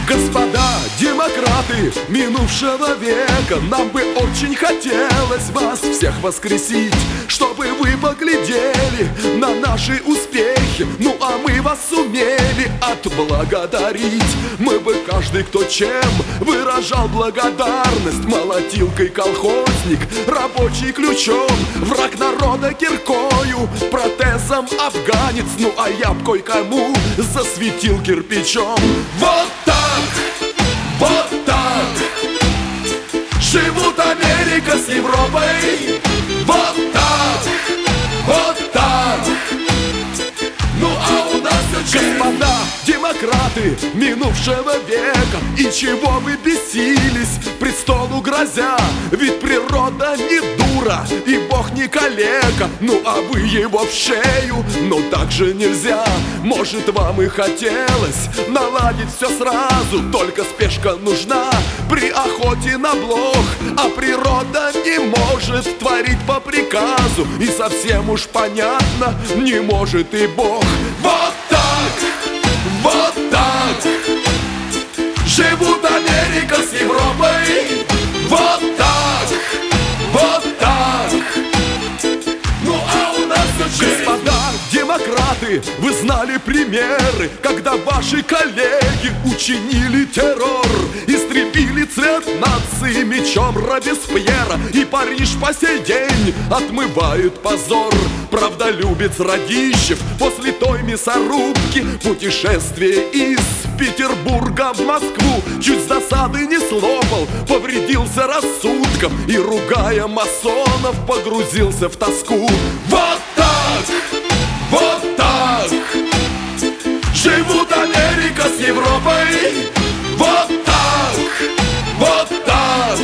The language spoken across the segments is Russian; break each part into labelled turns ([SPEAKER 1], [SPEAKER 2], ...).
[SPEAKER 1] Господа демократы минувшего века, нам бы очень хотелось вас всех воскресить, чтобы вы поглядели на наши успехи, ну а мы вас сумели отблагодарить. Мы бы каждый, кто чем выражал благодарность: молотилкой колхозник, рабочий ключом, враг народа киркою, протезом афганец, ну а я б кое-кому засветил кирпичом. Вот так! Вот так живут Америка с Европой. Вот так, вот так. Ну а у нас все честно. Господа демократы минувшего века, и чего вы бесились, престолу грозя? Ведь природа не дура, и Бог не калека. Ну а вы его в шею, но так же нельзя. Может, вам и хотелось наладить все сразу, только спешка нужна при охоте на блох. А природа не может творить по приказу, и совсем уж понятно, не может и Бог. Вот так! Вот так живут Америка с Европой. Вот так, вот так. Ну а у нас все честно. Господа демократы, вы знали примеры, когда ваши коллеги учинили террор, истребили цвет нации мечом Робеспьера, и Париж по сей день отмывает позор. Правдолюбец Радищев после той мясорубки путешествие из Петербурга в Москву чуть с засады не слопал, повредился рассудком и, ругая масонов, погрузился в тоску. Вот так! Вот так живут Америка с Европой. Вот так! Вот так!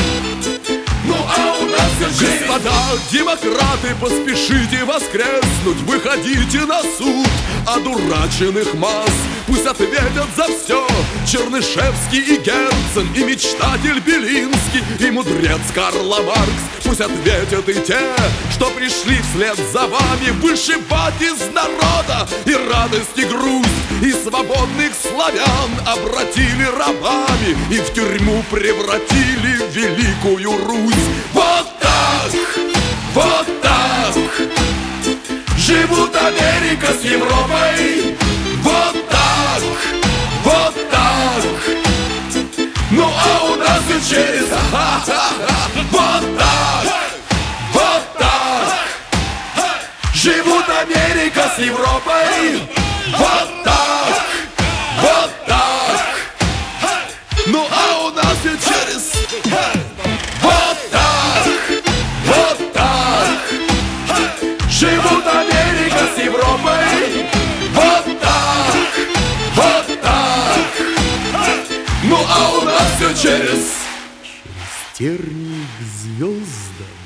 [SPEAKER 1] Ну а у нас все честно. Господа демократы, поспешите воскреснуть, выходите на суд одураченных масс. Пусть ответят за все Чернышевский и Герцен, и мечтатель Белинский, и мудрец Карл Маркс. Пусть ответят и те, что пришли вслед за вами вышибать из народа и радость, и грусть, и свободных славян обратили рабами и в тюрьму превратили великую Русь. Вот так! Вот так живут Америка с Европой. Вот так! Вот так! Ну а у нас все через вот так! Вот так живут Америка с Европой. Вот так! Вот так! Ну а у нас все через вот так! Вот так живут Америка с Европой. Вот так! Вот так! Ну а у нас все через тернии к звездам.